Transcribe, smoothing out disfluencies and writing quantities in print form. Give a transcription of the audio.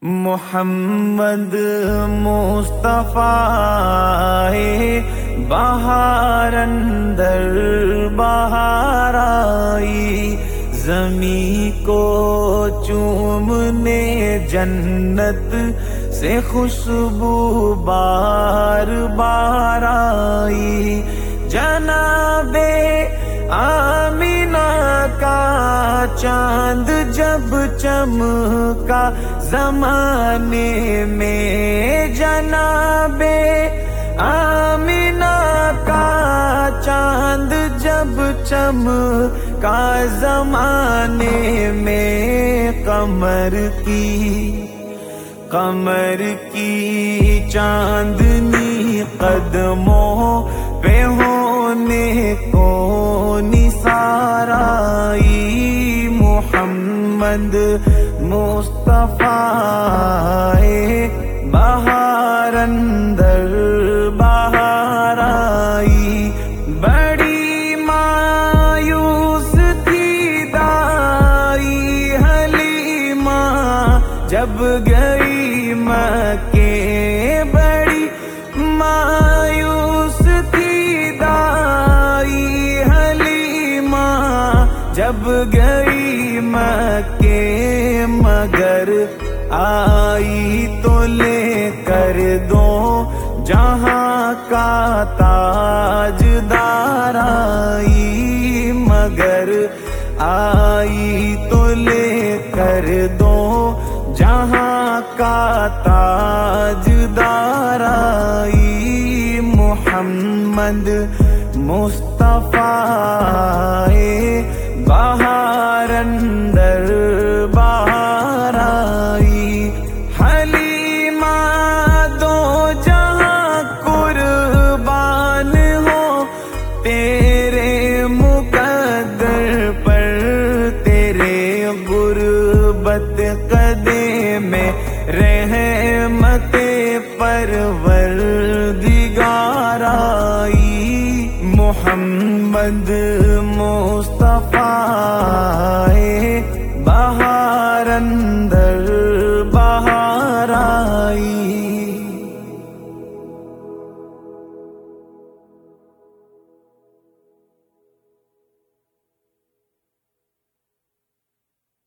محمد مصطفیٰ بہار اندر بہار آئی، زمیں کو چومنے جنت سے خوشبو بار بار آئی، جناب آمینہ کا چاند جب چمکا زمانے میں، جناب آمینہ کا چاند جب چمکا زمانے میں، قمر کی چاندنی قدموں پہ ہونے کو نثار آئی، محمد مصطفیٰ بہار اندر بہار آئی، بڑی مایوس تھی دائی حلیمہ جب گئی مکے، بڑی مایوس تھی دائی حلیمہ جب گئی مکے، مگر آئی تو لے کر دو جہاں کا تاجدار آئی، مگر آئی تو لے کر دو جہاں کا تاجدار آئی، محمد مصطفیٰ بہار اندر بہار آئی، حلیمہ دو جہاں قربان ہو تیرے مقدر پر، تیرے غربت قدے میں رحمت پروردگار آئی، محمد مصطفیٰ بہار اندر بہار آئی۔